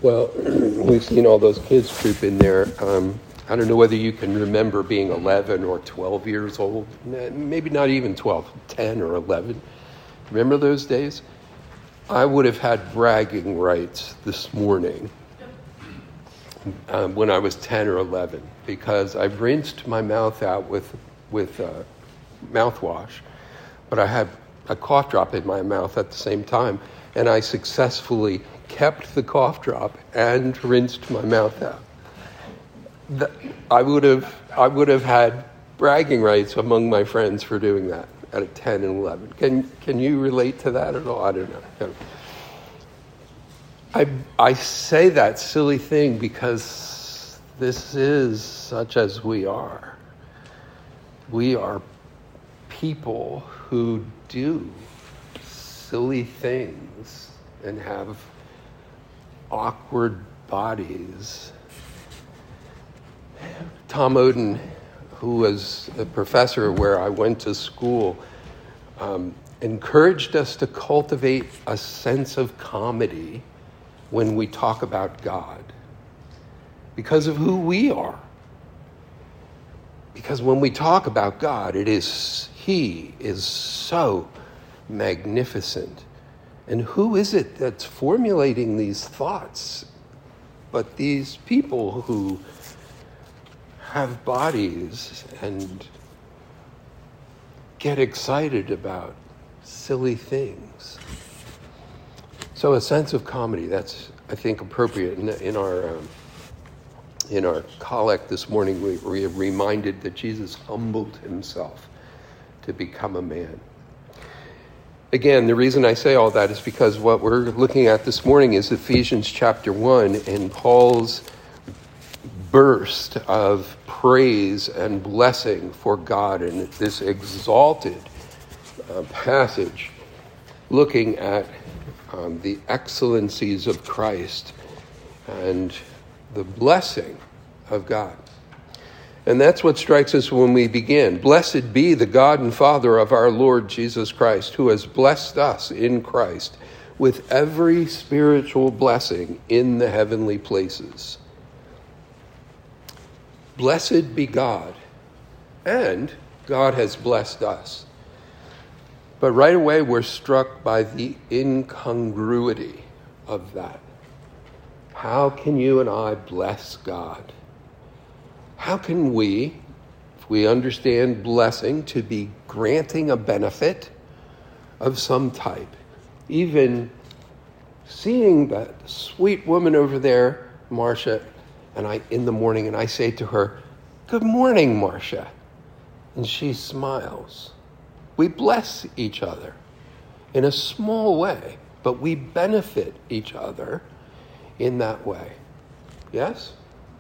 Well, we've seen all those kids troop in there. I don't know whether you can remember being 11 or 12 years old. Maybe not even 12, 10 or 11. Remember those days? I would have had bragging rights this morning when I was 10 or 11 because I rinsed my mouth out with mouthwash, but I had a cough drop in my mouth at the same time, and I successfully kept the cough drop and rinsed my mouth out. I would have had bragging rights among my friends for doing that at 10 and 11. Can you relate to that at all? I don't know. I say that silly thing because this is such as we are. We are people who do silly things and have awkward bodies. Tom Oden, who was a professor where I went to school, encouraged us to cultivate a sense of comedy when we talk about God because of who we are. Because when we talk about God, He is so magnificent. And who is it that's formulating these thoughts but these people who have bodies and get excited about silly things? So a sense of comedy, that's, I think, appropriate. In our collect this morning, we are reminded that Jesus humbled himself to become a man. Again, the reason I say all that is because what we're looking at this morning is Ephesians chapter 1 and Paul's burst of praise and blessing for God in this exalted passage, looking at the excellencies of Christ and the blessing of God. And that's what strikes us when we begin. Blessed be the God and Father of our Lord Jesus Christ, who has blessed us in Christ with every spiritual blessing in the heavenly places. Blessed be God, and God has blessed us. But right away we're struck by the incongruity of that. How can you and I bless God? How can we, if we understand blessing to be granting a benefit of some type, even seeing that sweet woman over there, Marcia, in the morning, and I say to her, "Good morning, Marcia," and she smiles. We bless each other in a small way, but we benefit each other in that way. Yes?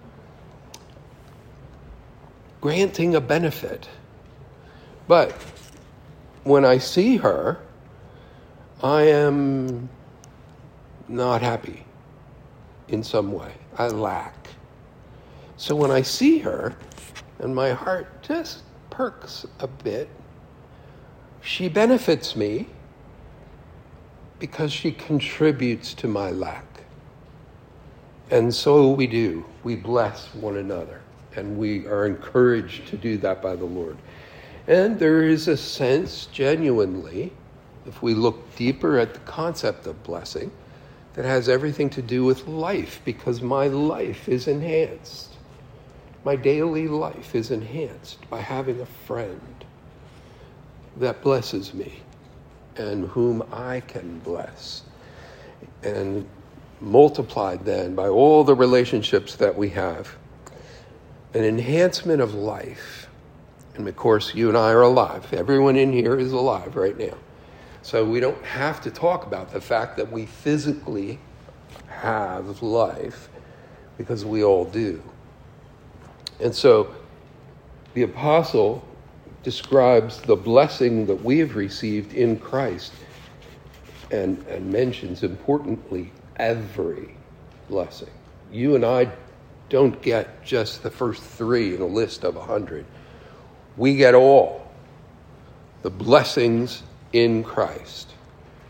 Granting a benefit. But when I see her, I am not happy in some way. I lack. So when I see her, and my heart just perks a bit, she benefits me because she contributes to my lack. And so we do. We bless one another. And we are encouraged to do that by the Lord. And there is a sense, genuinely, if we look deeper at the concept of blessing, that has everything to do with life, because my life is enhanced. My daily life is enhanced by having a friend that blesses me and whom I can bless. And multiplied then by all the relationships that we have. An enhancement of life. And of course, you and I are alive. Everyone in here is alive right now. So we don't have to talk about the fact that we physically have life, because we all do. And so the apostle describes the blessing that we have received in Christ and mentions, importantly, every blessing. You and I don't get just the first 3 in a list of 100. We get all the blessings in Christ.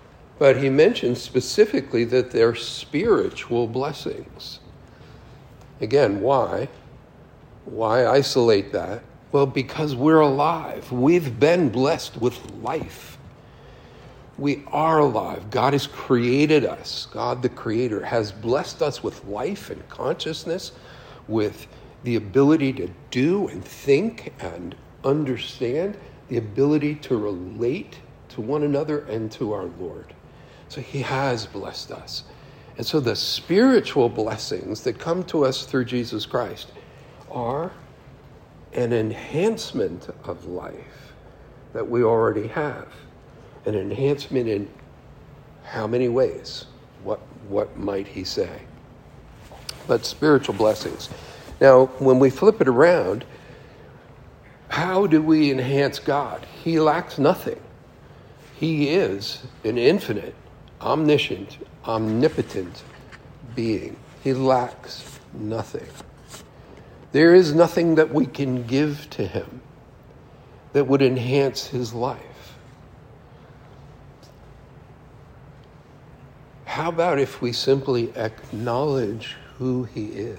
But he mentions specifically that they're spiritual blessings. Again, why? Why isolate that? Well, because we're alive. We've been blessed with life. We are alive. God has created us. God, the Creator, has blessed us with life and consciousness, with the ability to do and think and understand, the ability to relate to one another and to our Lord. So he has blessed us. And so the spiritual blessings that come to us through Jesus Christ are an enhancement of life that we already have. An enhancement in how many ways? What might he say? But spiritual blessings. Now, when we flip it around, how do we enhance God? He lacks nothing. He is an infinite, omniscient, omnipotent being. He lacks nothing. There is nothing that we can give to him that would enhance his life. How about if we simply acknowledge who he is?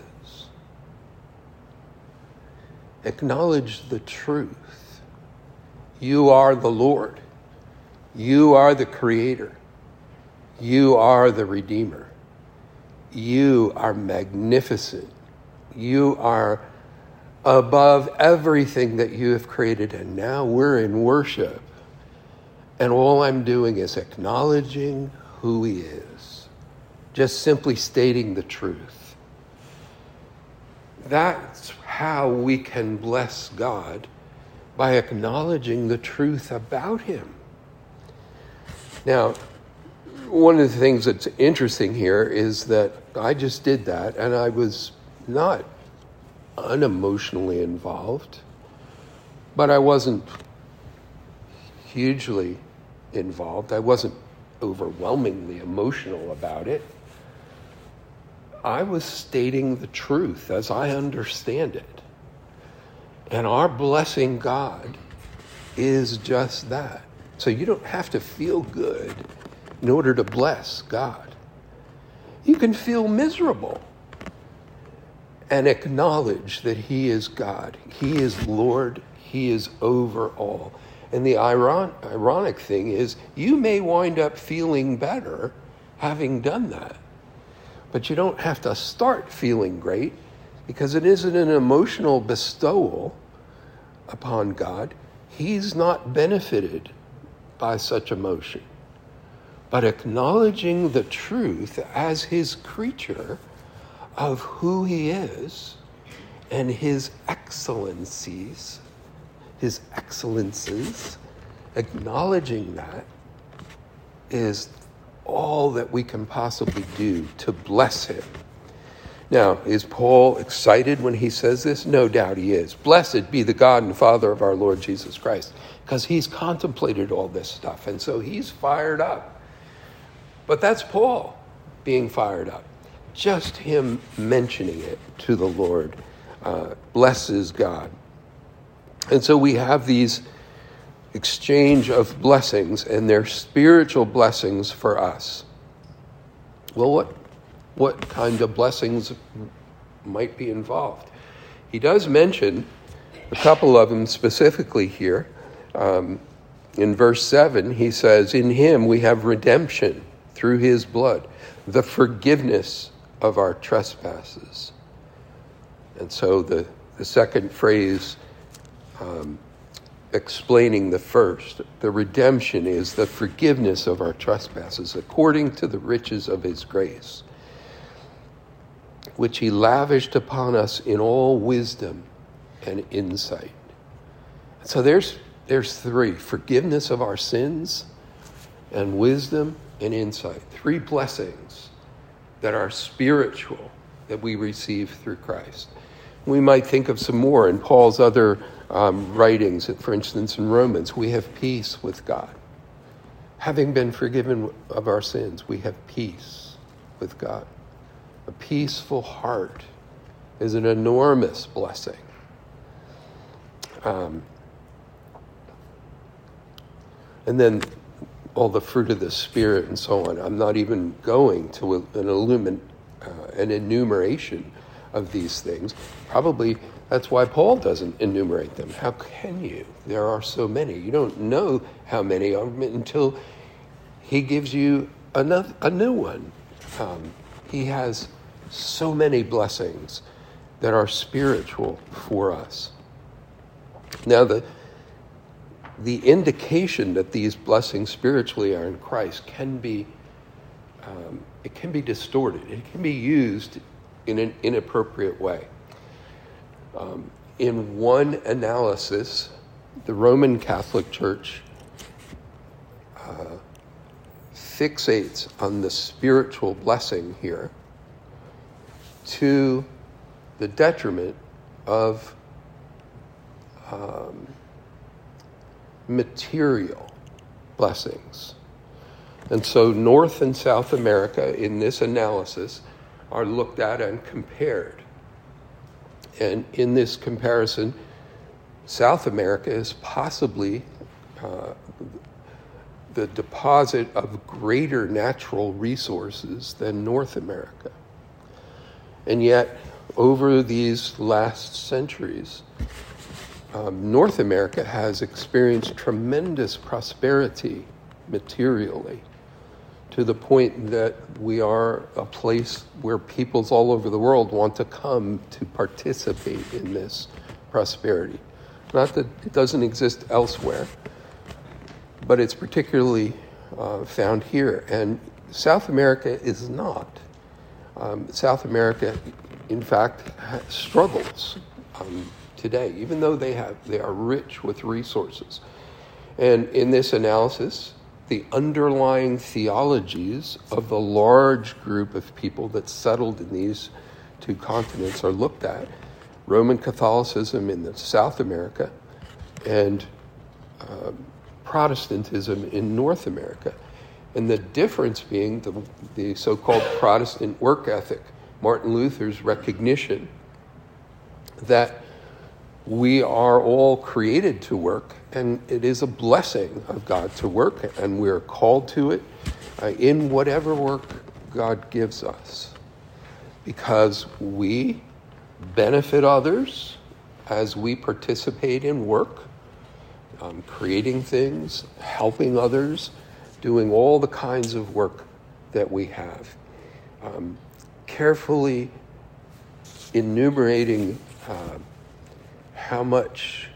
Acknowledge the truth. You are the Lord. You are the Creator. You are the Redeemer. You are magnificent. You are above everything that you have created. And now we're in worship. And all I'm doing is acknowledging who he is. Just simply stating the truth. That's how we can bless God, by acknowledging the truth about him. Now, one of the things that's interesting here is that I just did that, and I was not unemotionally involved, but I wasn't hugely involved. I wasn't overwhelmingly emotional about it. I was stating the truth as I understand it. And our blessing God is just that. So you don't have to feel good in order to bless God. You can feel miserable and acknowledge that he is God. He is Lord. He is over all. And the ironic thing is, you may wind up feeling better having done that. But you don't have to start feeling great, because it isn't an emotional bestowal upon God. He's not benefited by such emotion. But acknowledging the truth as his creature of who he is and his excellencies, acknowledging that is all that we can possibly do to bless him. Now, is Paul excited when he says this? No doubt he is. Blessed be the God and Father of our Lord Jesus Christ, because he's contemplated all this stuff, and so he's fired up. But that's Paul being fired up. Just him mentioning it to the Lord blesses God. And so we have these exchange of blessings, and they're spiritual blessings for us. Well, what kind of blessings might be involved? He does mention a couple of them specifically here. In verse 7, he says, in him we have redemption through his blood, the forgiveness of our trespasses. And so the second phrase explaining the first, the redemption is the forgiveness of our trespasses according to the riches of his grace, which he lavished upon us in all wisdom and insight. So there's three: forgiveness of our sins and wisdom and insight. Three blessings that are spiritual that we receive through Christ. We might think of some more in Paul's other writings. For instance, in Romans, we have peace with God. Having been forgiven of our sins, we have peace with God. A peaceful heart is an enormous blessing. And then all the fruit of the Spirit and so on. I'm not even going to an enumeration of these things. Probably that's why Paul doesn't enumerate them. How can you? There are so many. You don't know how many of them until he gives you a new one. He has so many blessings that are spiritual for us. Now, the indication that these blessings spiritually are in Christ can be distorted. It can be used in an inappropriate way. In one analysis, the Roman Catholic Church fixates on the spiritual blessing here to the detriment of material blessings. And so North and South America in this analysis are looked at and compared. And in this comparison, South America is possibly the deposit of greater natural resources than North America. And yet, over these last centuries, North America has experienced tremendous prosperity materially, to the point that we are a place where peoples all over the world want to come to participate in this prosperity. Not that it doesn't exist elsewhere, but it's particularly found here. And South America is not. South America, in fact, struggles today, even though they are rich with resources. And in this analysis, the underlying theologies of the large group of people that settled in these two continents are looked at. Roman Catholicism in South America and Protestantism in North America. And the difference being the so-called Protestant work ethic, Martin Luther's recognition that we are all created to work, and it is a blessing of God to work, and we're called to it in whatever work God gives us, because we benefit others as we participate in work, creating things, helping others, doing all the kinds of work that we have. Carefully enumerating how much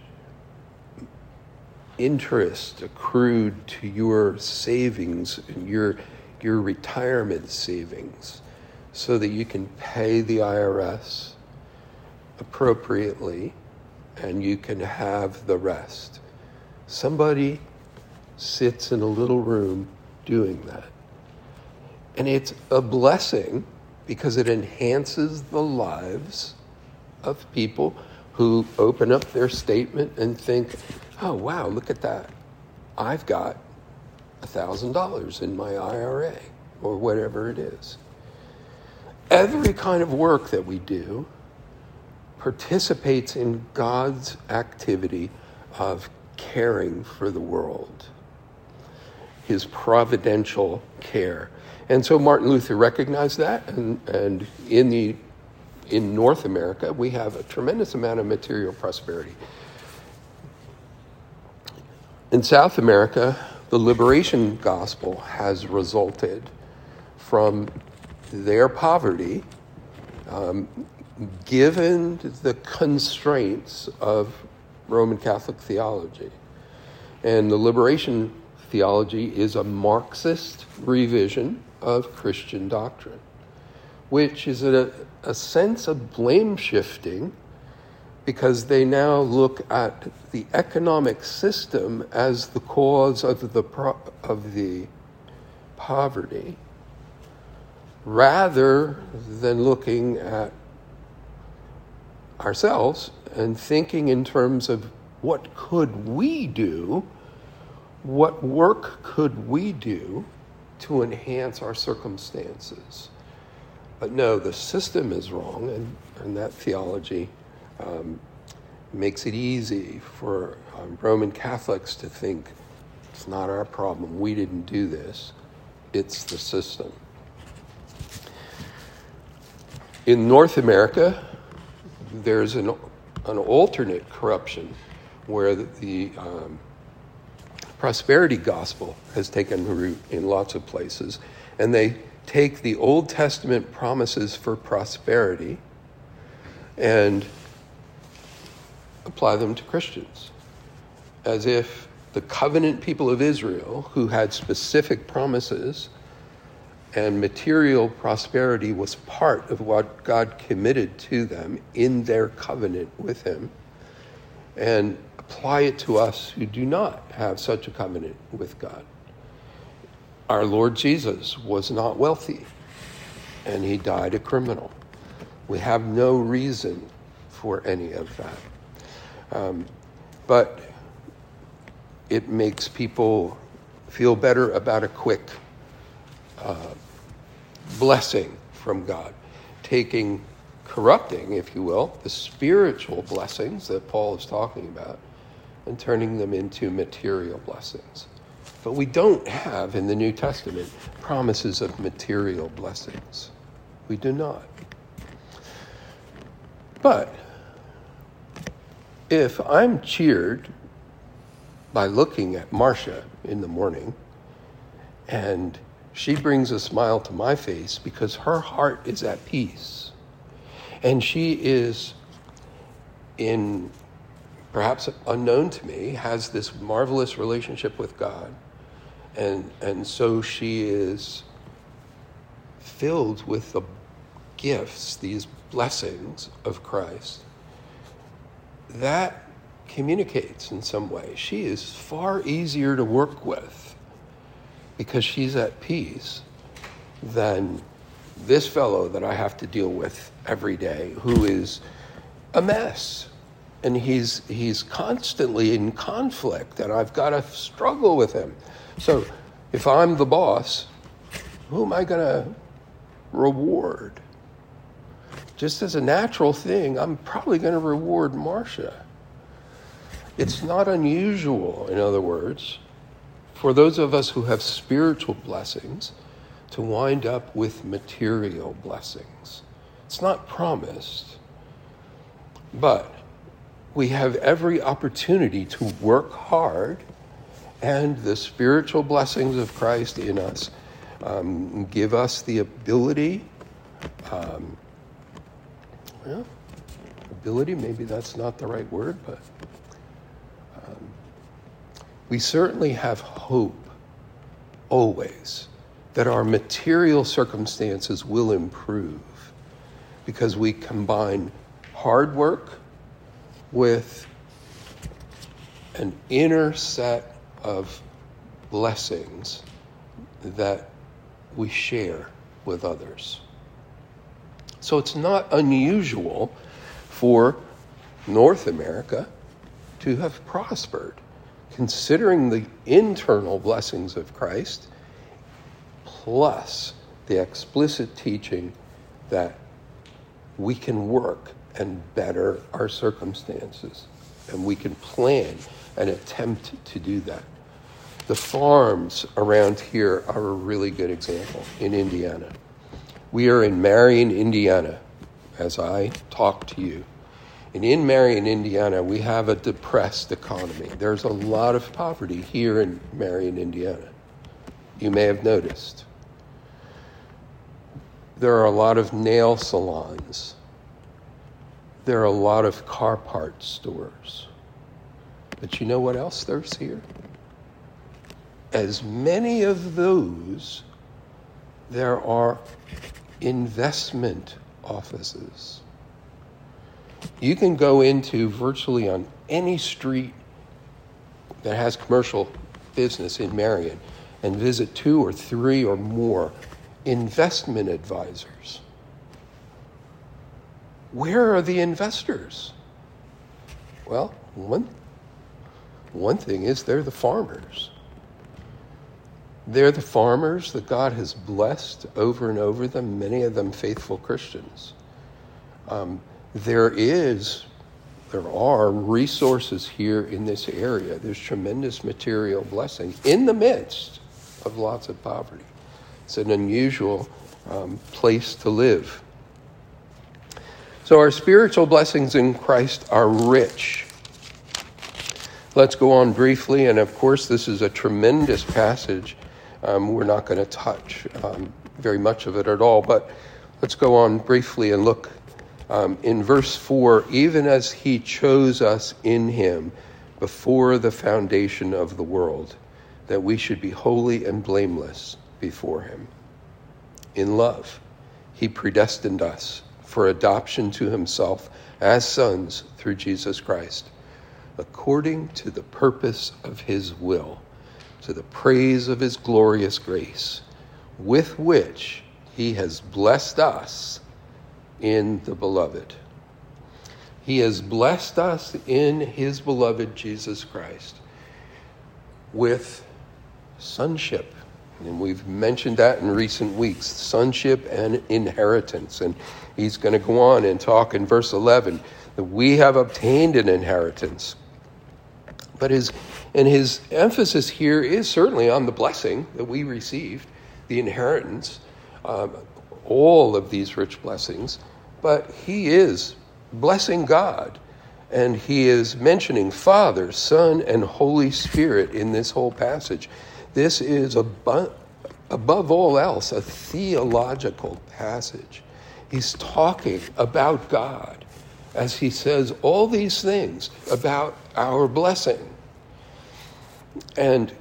interest accrued to your savings and your retirement savings so that you can pay the IRS appropriately and you can have the rest. Somebody sits in a little room doing that. And it's a blessing because it enhances the lives of people who open up their statement and think, oh, wow, look at that. I've got $1,000 in my IRA or whatever it is. Every kind of work that we do participates in God's activity of caring for the world, his providential care. And so Martin Luther recognized that, and in North America, we have a tremendous amount of material prosperity. In South America, the liberation gospel has resulted from their poverty, given the constraints of Roman Catholic theology. And the liberation theology is a Marxist revision of Christian doctrine, which is a sense of blame shifting, because they now look at the economic system as the cause of the poverty, rather than looking at ourselves and thinking in terms of what could we do, what work could we do to enhance our circumstances. But no, the system is wrong, and that theology makes it easy for Roman Catholics to think It's not our problem. We didn't do this. It's the system. In North America, there's an alternate corruption where the prosperity gospel has taken root in lots of places, and they take the Old Testament promises for prosperity and apply them to Christians, as if the covenant people of Israel, who had specific promises and material prosperity was part of what God committed to them in their covenant with him, and apply it to us who do not have such a covenant with God. Our Lord Jesus was not wealthy, and he died a criminal. We have no reason for any of that. But it makes people feel better about a quick blessing from God, corrupting, if you will, the spiritual blessings that Paul is talking about and turning them into material blessings. But we don't have in the New Testament promises of material blessings. We do not. But if I'm cheered by looking at Marcia in the morning, and she brings a smile to my face because her heart is at peace, and she is, in perhaps unknown to me, has this marvelous relationship with God, and so she is filled with the gifts, these blessings of Christ, that communicates in some way. She is far easier to work with because she's at peace than this fellow that I have to deal with every day, who is a mess. And he's constantly in conflict, and I've got to struggle with him. So if I'm the boss, who am I going to reward? Just as a natural thing, I'm probably going to reward Marcia. It's not unusual, in other words, for those of us who have spiritual blessings to wind up with material blessings. It's not promised, but we have every opportunity to work hard, and the spiritual blessings of Christ in us give us the ability, ability, maybe that's not the right word, but we certainly have hope always that our material circumstances will improve because we combine hard work with an inner set of blessings that we share with others. So it's not unusual for North America to have prospered, considering the internal blessings of Christ, plus the explicit teaching that we can work and better our circumstances, and we can plan and attempt to do that. The farms around here are a really good example in Indiana. We are in Marion, Indiana, as I talk to you. And in Marion, Indiana, we have a depressed economy. There's a lot of poverty here in Marion, Indiana. You may have noticed. There are a lot of nail salons. There are a lot of car parts stores. But you know what else there's here? As many of those, there are investment offices. You can go into virtually on any street that has commercial business in Marion and visit 2 or 3 or more investment advisors. Where are the investors? Well, one thing is they're the farmers. They're the farmers that God has blessed over and over them, many of them faithful Christians. There is there are resources here in this area. There's tremendous material blessing in the midst of lots of poverty. It's an unusual place to live. So our spiritual blessings in Christ are rich. Let's go on briefly, and of course this is a tremendous passage. We're not going to touch very much of it at all, but let's go on briefly and look in verse 4, even as he chose us in him before the foundation of the world, that we should be holy and blameless before him. In love, he predestined us for adoption to himself as sons through Jesus Christ, according to the purpose of his will, to the praise of his glorious grace, with which he has blessed us in the beloved. He has blessed us in his beloved Jesus Christ with sonship. And we've mentioned that in recent weeks, sonship and inheritance. And he's going to go on and talk in verse 11 that we have obtained an inheritance. But his emphasis here is certainly on the blessing that we received, the inheritance, all of these rich blessings. But he is blessing God, and he is mentioning Father, Son, and Holy Spirit in this whole passage. This is, above all else, a theological passage. He's talking about God as he says all these things about our blessing. And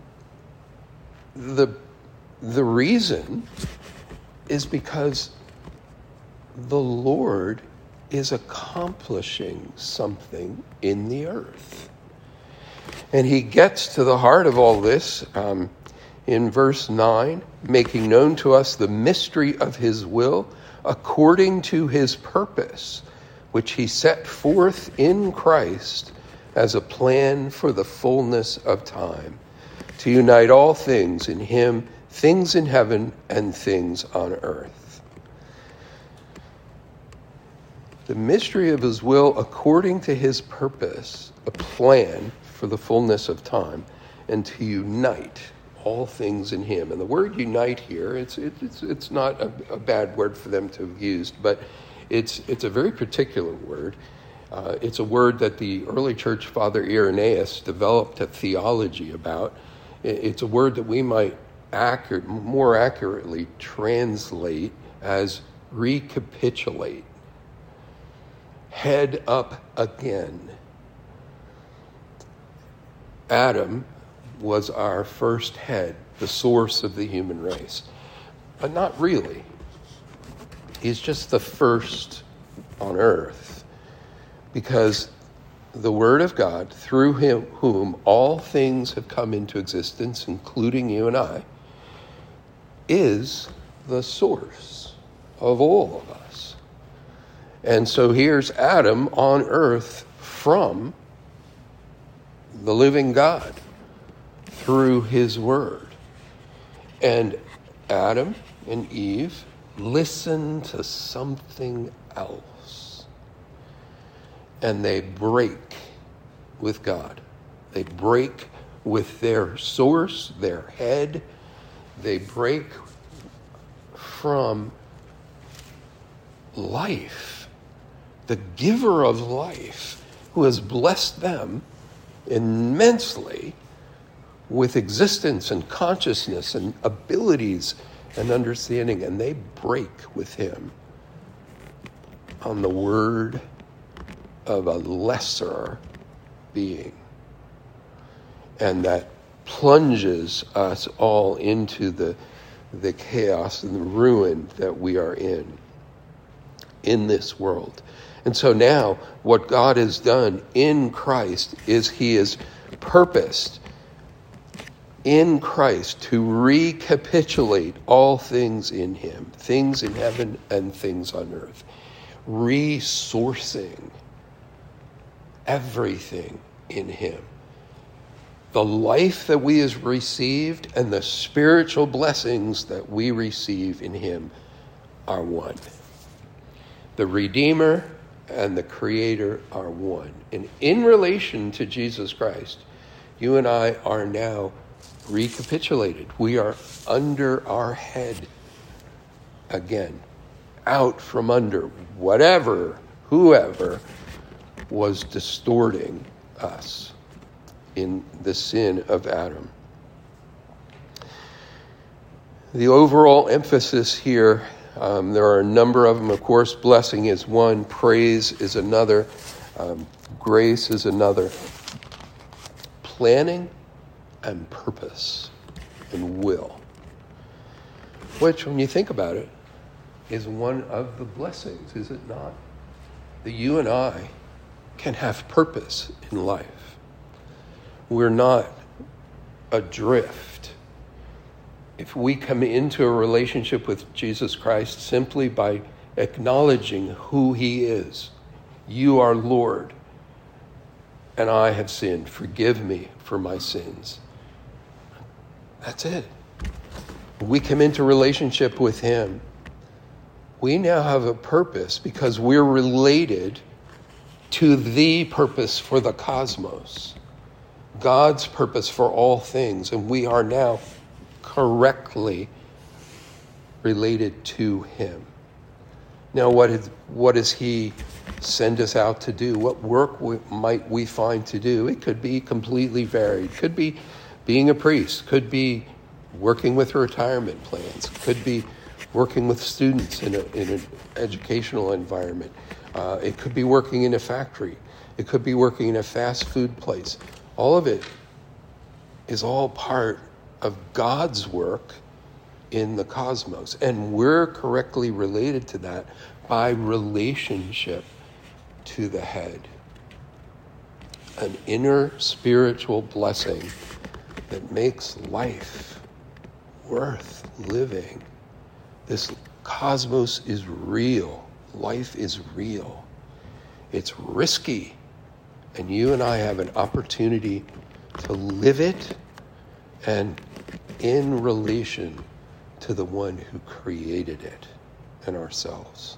the reason is because the Lord is accomplishing something in the earth. And he gets to the heart of all this in verse 9, making known to us the mystery of his will according to his purpose, which he set forth in Christ as a plan for the fullness of time, to unite all things in him, things in heaven and things on earth. The mystery of his will according to his purpose, a plan for the fullness of time, and to unite all things in him. And the word unite here, it's not a bad word for them to have used, but it's a very particular word. It's a word that the early church father Irenaeus developed a theology about. It's a word that we might more accurately translate as recapitulate. Head up again. Adam was our first head, the source of the human race. But not really. He's just the first on earth. Because the Word of God, through him whom all things have come into existence, including you and I, is the source of all of us. And so here's Adam on earth from the living God through his word. And Adam and Eve listen to something else. And they break with God. They break with their source, their head. They break from life, the giver of life, who has blessed them immensely with existence and consciousness and abilities and understanding, and they break with him on the word of a lesser being. And that plunges us all into the chaos and the ruin that we are in this world. And so now what God has done in Christ is he has purposed in Christ to recapitulate all things in him, things in heaven and things on earth, resourcing everything in him. The life that we have received and the spiritual blessings that we receive in him are one. The Redeemer and the Creator are one. And in relation to Jesus Christ, you and I are now recapitulated. We are under our head again, out from under whoever was distorting us in the sin of Adam. The overall emphasis here, there are a number of them. Of course, blessing is one, praise is another, grace is another. Planning and purpose and will, which, when you think about it, is one of the blessings, is it not? That you and I can have purpose in life. We're not adrift. If we come into a relationship with Jesus Christ simply by acknowledging who he is, you are Lord, and I have sinned. Forgive me for my sins. That's it. We come into relationship with him. We now have a purpose because we're related to the purpose for the cosmos, God's purpose for all things, and we are now correctly related to him. Now, what does he send us out to do? What work might we find to do? It could be completely varied. It could be being a priest. Could be working with retirement plans. Could be working with students in an educational environment. It could be working in a factory. It could be working in a fast food place. All of it is all part of God's work in the cosmos. And we're correctly related to that by relationship to the head. An inner spiritual blessing that makes life worth living. This cosmos is real. Life is real. It's risky. And you and I have an opportunity to live it and in relation to the one who created it and ourselves.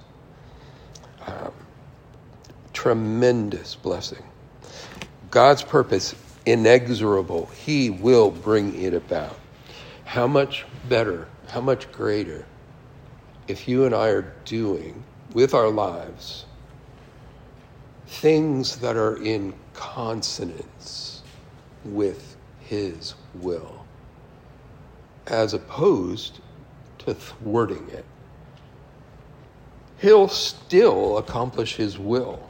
Tremendous blessing. God's purpose, inexorable. He will bring it about. How much better, how much greater if you and I are doing with our lives things that are in consonance with his will, as opposed to thwarting it. He'll still accomplish his will,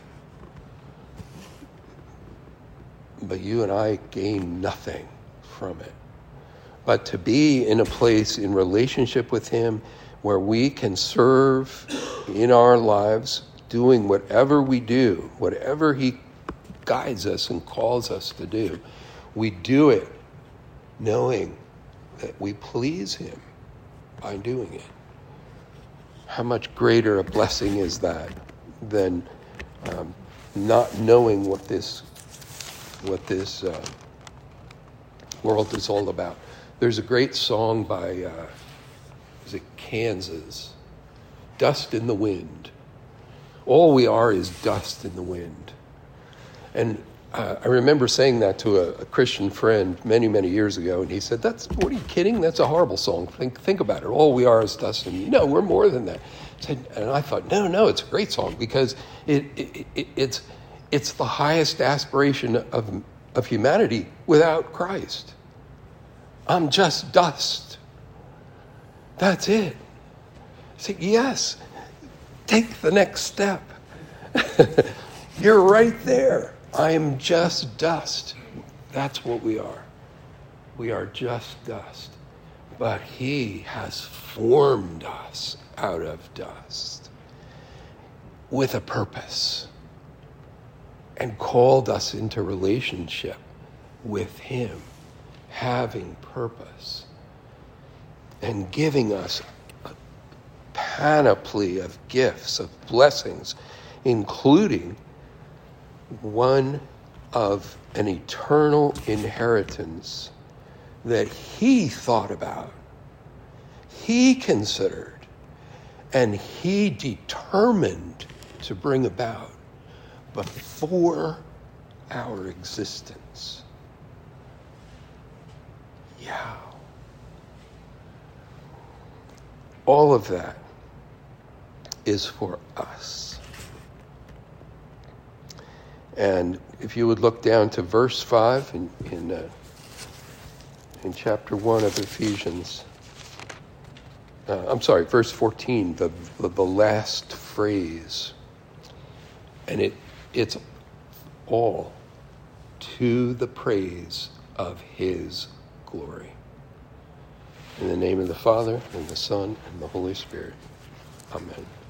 but you and I gain nothing from it. But to be in a place in relationship with him where we can serve in our lives, doing whatever we do, whatever he guides us and calls us to do, we do it knowing that we please him by doing it. How much greater a blessing is that than not knowing what this world is all about? There's a great song by, is it Kansas? Dust in the Wind. All we are is dust in the wind. And I remember saying that to a Christian friend many, many years ago, and he said, what are you kidding? That's a horrible song. Think about it. All we are is dust in the wind. No, we're more than that. And I thought, no, it's a great song because it's the highest aspiration of humanity without Christ. I'm just dust. That's it. I said, yes, take the next step. You're right there. I am just dust. That's what we are. We are just dust. But he has formed us out of dust with a purpose and called us into relationship with him, having purpose and giving us a panoply of gifts, of blessings, including one of an eternal inheritance that he thought about, he considered, and he determined to bring about before our existence. Yeah. All of that is for us. And if you would look down to verse 5 in chapter 1 of Ephesians, verse 14, the last phrase. And it's all to the praise of his glory. In the name of the Father, and the Son, and the Holy Spirit. Amen.